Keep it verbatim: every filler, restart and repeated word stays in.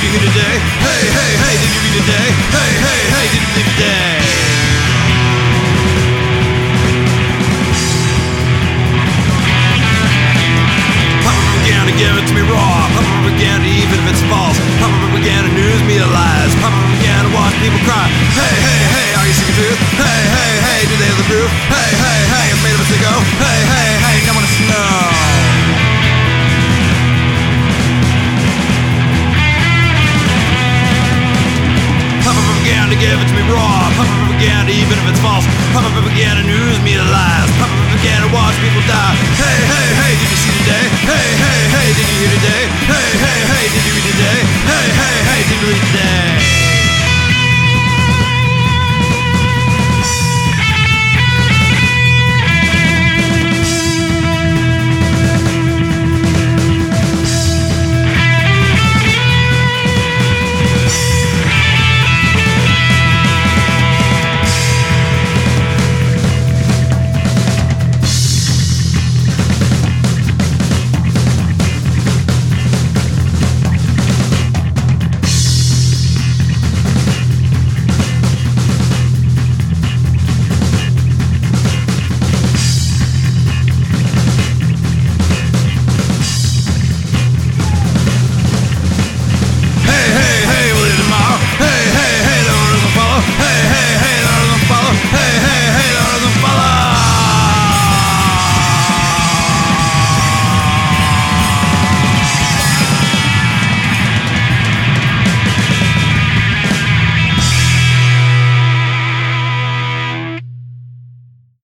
you read today? Hey, hey, hey, did you read today? Hey, hey, hey, did you read today? Papa propaganda, give it to me raw. Papa propaganda, even if it's false. Papa propaganda, news media lies. Papa propaganda, watch people cry. Hey, hey, hey, are you seeking truth? Hey, hey, hey, do they have the proof? Hey, hey, hey, I'm made of a sicko. Hey, hey, hey, no one to know. Papa propaganda, give it to me raw. Papa propaganda, even if it's false. Papa propaganda, news media lies. Papa propaganda, watch people die. Hey, hey.